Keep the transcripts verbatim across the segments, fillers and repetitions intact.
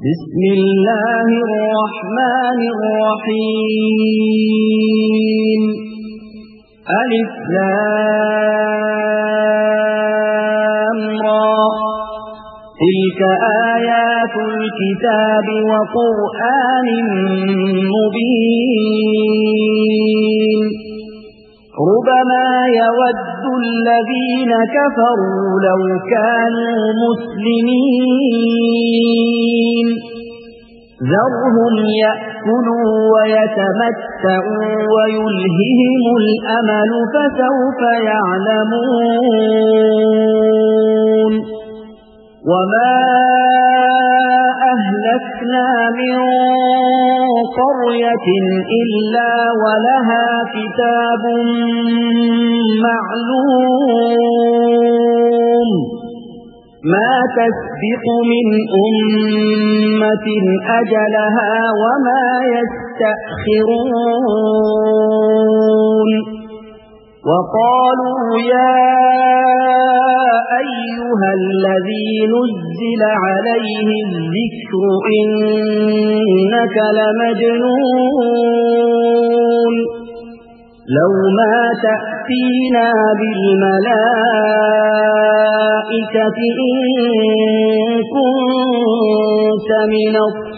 بسم الله الرحمن الرحيم ألف لام را تلك آيات الكتاب وقرآن مبين ربما يود الذين كفروا لو كانوا مسلمين ذرهم يأكلوا ويتمتعوا ويلههم الأمل فسوف يعلمون وما أهلكنا من قرية إلا ولها كتاب معلوم ما تسبق من أمة أجلها وما يستأخرون وقالوا يا أيها الذي نزل عليه الذكر إنك لمجنون لو ما تأتينا بالملائكة إن كنت من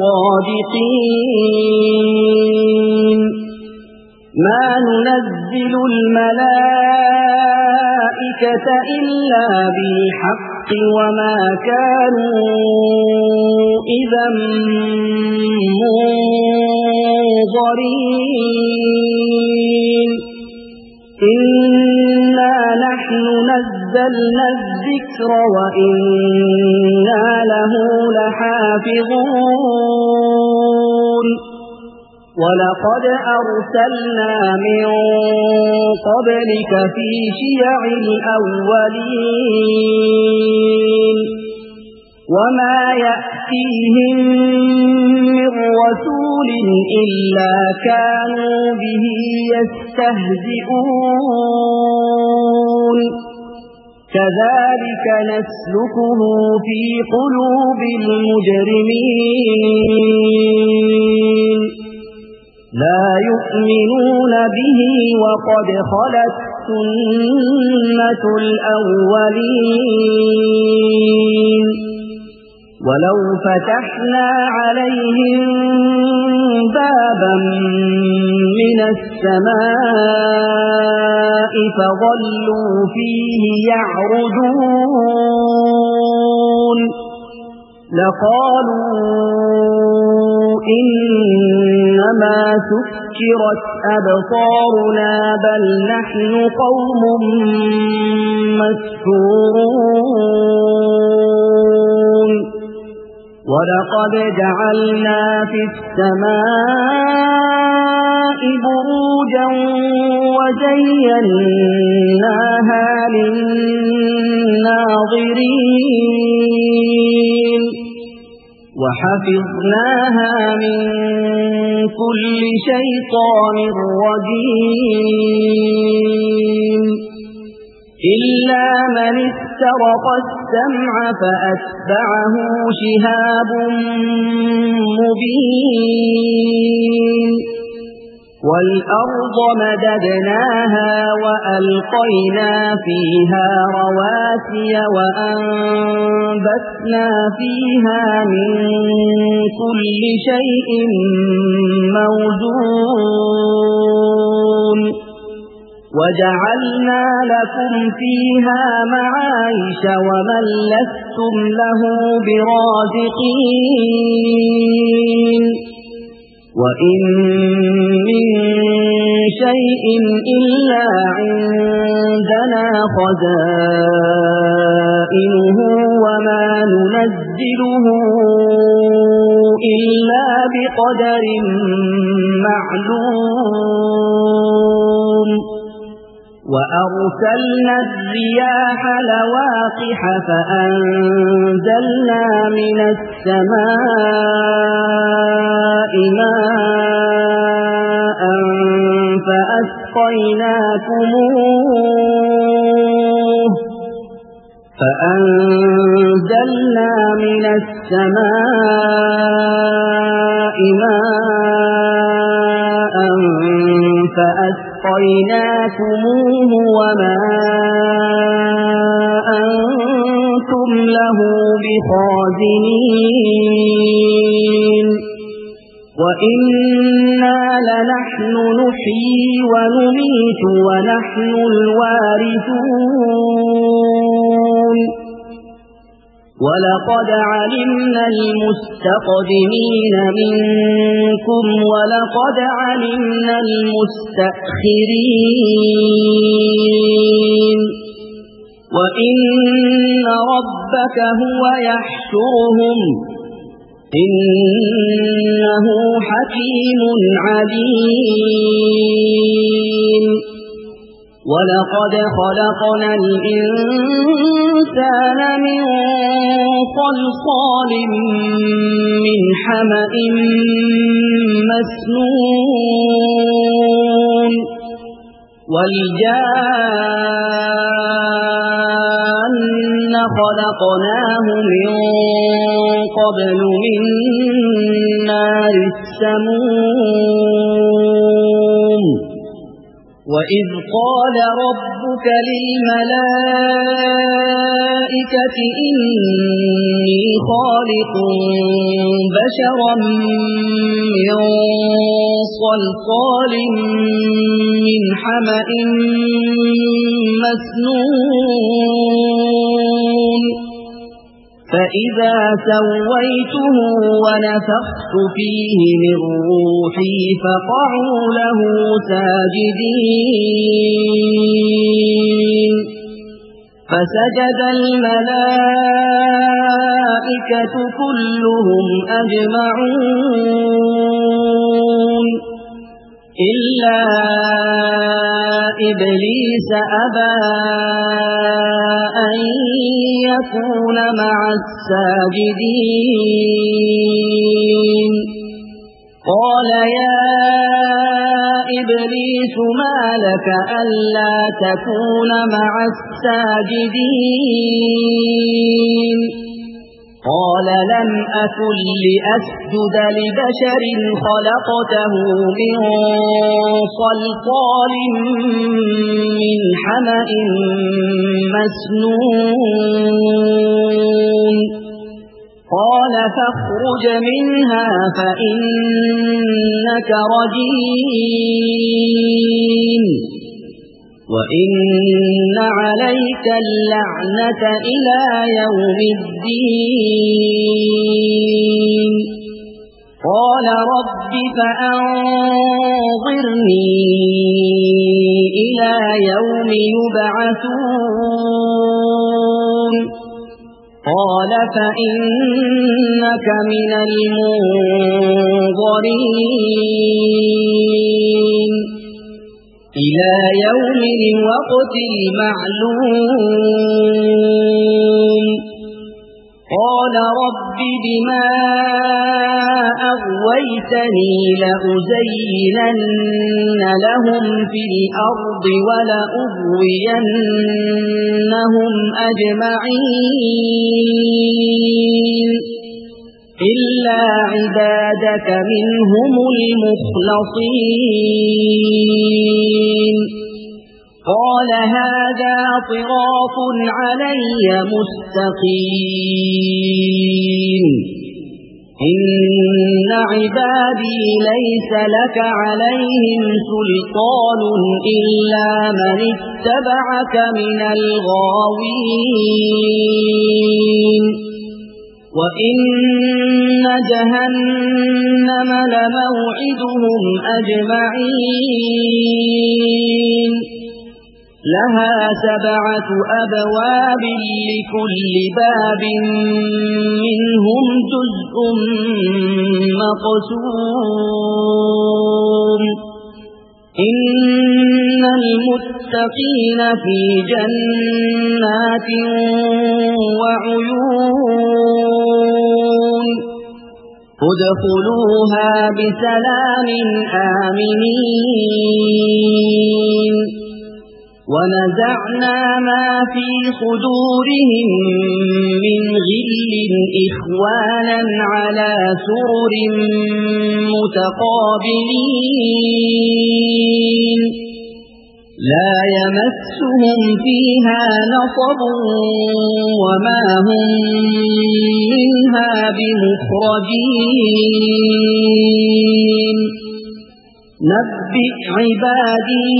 الصادقين ما ننزل الملائكة إلا بالحق وما كانوا إذا منظرين إنا نحن نزلنا الذكر وإنا له لحافظون ولقد أرسلنا من قبلك في شيع الأولين وما يأتيهم من رسول إلا كانوا به يستهزئون كذلك نسلكه في قلوب المجرمين لا يؤمنون به وقد خلت سنة الأولين ولو فتحنا عليهم بابا من السماء فظلوا فيه يعرجون لقالوا إنما سكرت أبصارنا بل نحن قوم مسحورون ولقد جعلنا في السماء بروجا وزيناها للناظرين وحفظناها من كل شيطان رجيم إلا من استرق السمع فأتبعه شهاب مبين والأرض مددناها وألقينا فيها رواسي وأنبتنا فيها من كل شيء موزون وجعلنا لكم فيها معايش ومن لستم له برازقين وإن من شيء إلا عندنا خزائنه وما ننزله إلا بقدر معلوم وأرسلنا الرياح لواقح فأنزلنا من السماء ماء فأسقيناكموه فأنزلنا من السماء أسقيناكموه وما أنتم له بخازنين وإنا لنحن نحيي ونميت ونحن الوارثون ولقد علمنا المستقدمين منكم ولقد علمنا المستأخرين وإن ربك هو يحشرهم إنه حكيم عليم ولقد خلقنا الإنسان من صلصال من حمأ مسنون والجان خلقناه من قبل من نار السموم وإذ قال ربك للملائكة إني خالق بشرا من صلصال من حمأ مسنون فإذا سويته ونفخت فيه من روحي فقعوا له ساجدين فسجد الملائكة كلهم أجمعون إلا إبليس أبى أن يكون مع الساجدين قال يا إبليس ما لك ألا تكون مع الساجدين قال لم أكن لأسجد لبشر خلقته من صلصال من حمأ مسنون قال فاخرج منها فإنك رجيم وإن عليك اللعنة إلى يوم الدين قال رب فأنظرني إلى يوم يبعثون قال فإنك من المنظرين إلى يوم الوقت المعلوم قال رب بما أغويتني لأزينن لهم في الأرض ولأغوينهم أجمعين إلا عبادك منهم المخلصين قال هذا صراط علي مستقيم إن عبادي ليس لك عليهم سلطان إلا من اتبعك من الغاوين وإن جهنم لموعدهم أجمعين لها سبعة أبواب لكل باب منهم جزء مقسوم إن المتقين في جنات وعيون ادخلوها بسلام آمنين ونزعنا ما في صدورهم من غل إخوانا على سرر متقابلين لا يمسهم فيها نصب وما هم منها بمخرجين نبئ عبادي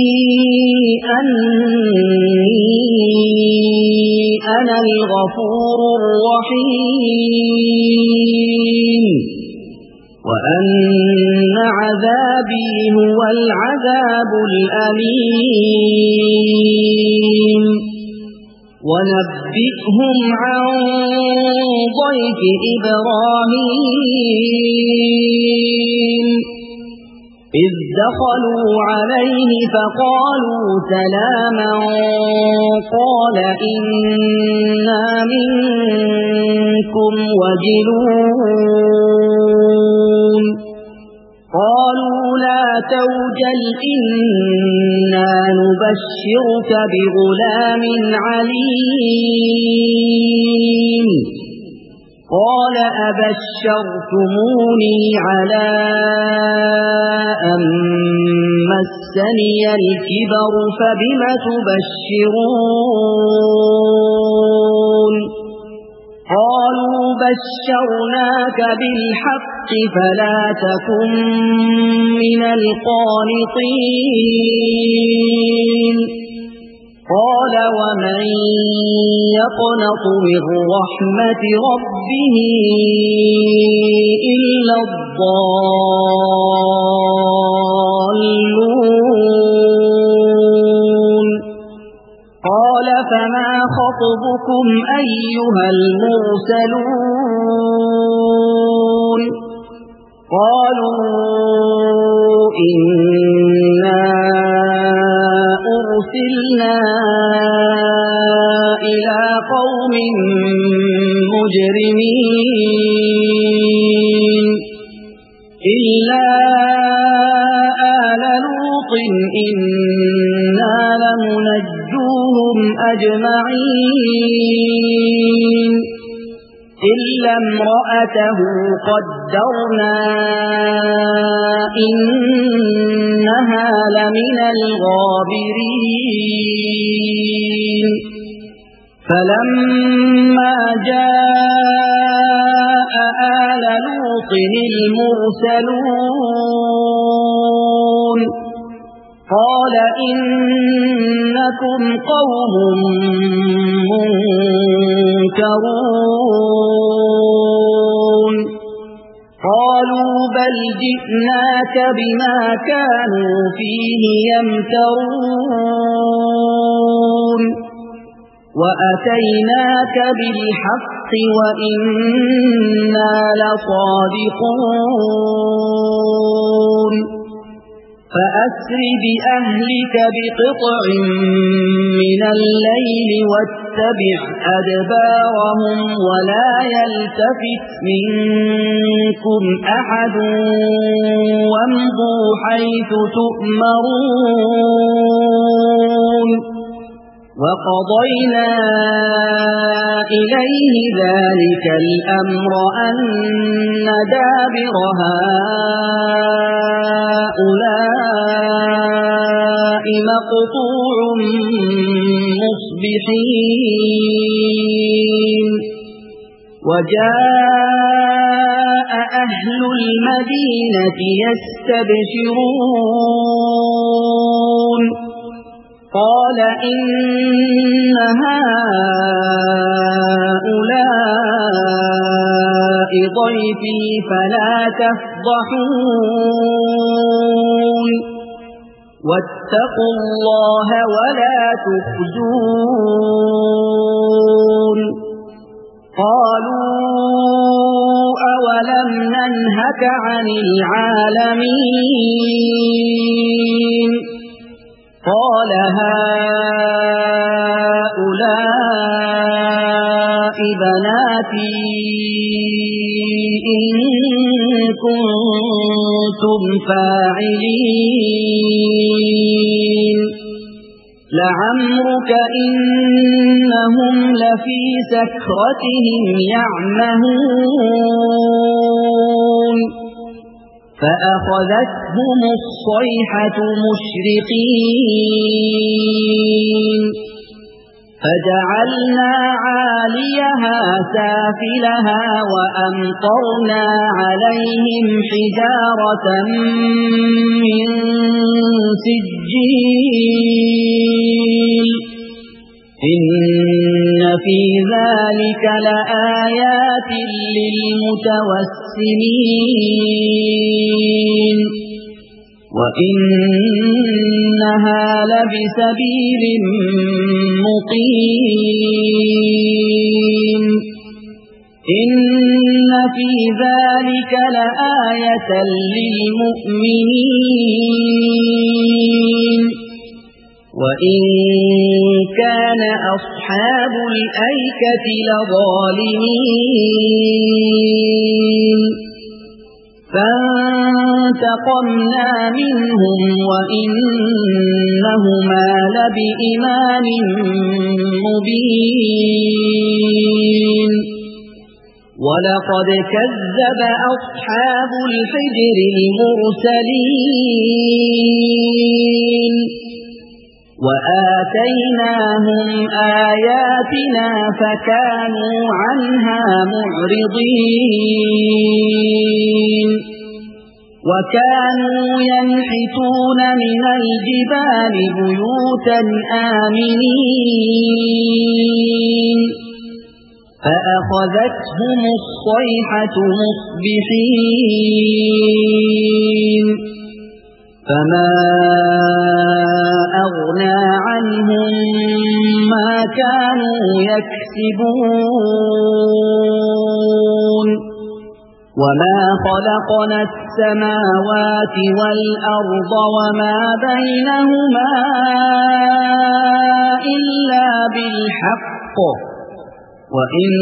أني أنا الغفور الرحيم وأن عذابي هو العذاب الأليم ونبئهم عن ضيف إبراهيم إذ دخلوا عليه فقالوا سلاما قال إنا منكم وجلون قالوا لا توجل إنا نبشرك بغلام عليم قال أبشرتموني على أن مسني الكبر فبم تبشرون قالوا بشرناك بالحق فلا تكن من القانطين قال ومن يقنط من رحمة ربه إلا الضالون قال فما خطبكم أيها المرسلون قالوا إنا أرسلنا إلى قوم مجرمين إلا آل لوط إنا لمنجوهم أجمعين إلا امرأته قدرنا إنها لمن الغابرين فلما جاء آل لوط المرسلون قال إنكم قوم منكرون قالوا بل جئناك بما كانوا فيه يمترون وأتيناك بالحق وإنا لصادقون فأسر بأهلك بقطع من الليل واتبع أدبارهم ولا يلتفت منكم أحد وامضوا حيث تؤمرون وقضينا إليه ذلك الأمر أن دابر هؤلاء مقطوع مصبحين وجاء أهل المدينة يستبشرون قال إن هؤلاء ضيفي فلا تفضحون واتقوا الله ولا تخزون قالوا أولم ننهك عن العالمين قال هؤلاء بناتي إن كنتم فاعلين لعمرك إنهم لفي سكرتهم يعمهون فأخذتهم الصيحة مشرقين فجعلنا عاليها سافلها وأمطرنا عليهم حجارة من سجيل إن في ذلك لآيات للمتوسمين وإنها لبسبيل مقيم إن في ذلك لآية للمؤمنين وإن كان أصحاب الأيكة لظالمين فانتقمنا منهم وإنهما لبإمام مبين ولقد كذب أصحاب الحجر المرسلين وآتيناهم آياتنا فكانوا عنها معرضين وكانوا ينحتون من الجبال بيوتا آمنين فأخذتهم الصيحة مصبحين فما أغنى عنهم ما كانوا يكسبون وما خلقنا السماوات والأرض وما بينهما إلا بالحق وإن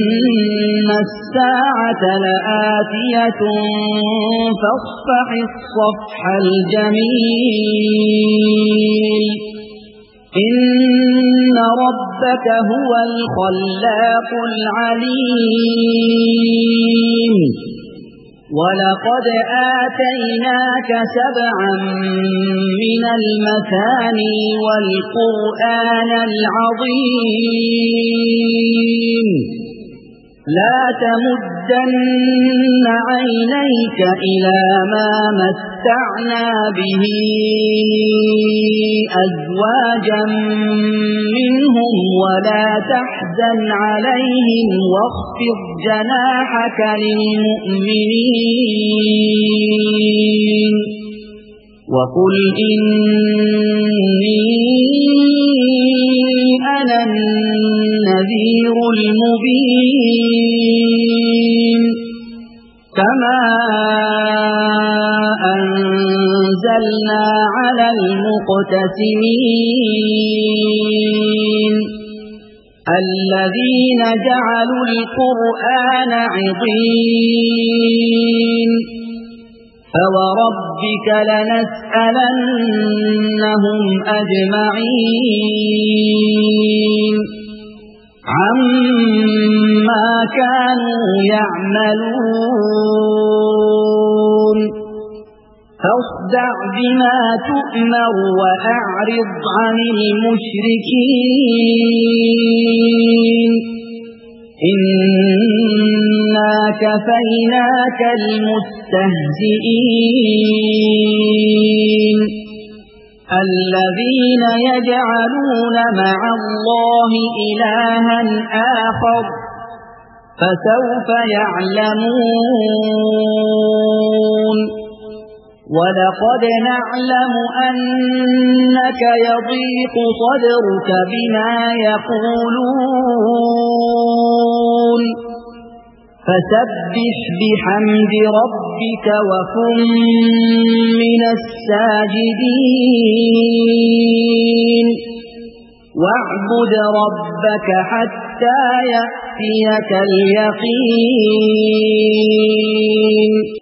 الساعة لآتية فاصفح الصفح الجميل إن ربك هو الخلاق العليم ولقد آتيناك سبعا من المثاني والقرآن العظيم لا تمدن عينيك إلى ما متعنا به أزواجا منهم ولا تحزن عليهم واخفض جناحك للمؤمنين وقل إني أنا النذير المبين كما أنزلنا على المقتسمين الذين جعلوا القرآن عضين فوربك لنسألنهم أجمعين عما كانوا يعملون فاصدع بما تؤمر وأعرض عن المشركين إنا كفيناك المستهزئين الذين يجعلون مع الله إلها آخر فسوف يعلمون ولقد نعلم أنك يضيق صدرك بما يقولون فسبح بحمد ربك وكن من الساجدين واعبد ربك حتى يأتيك اليقين.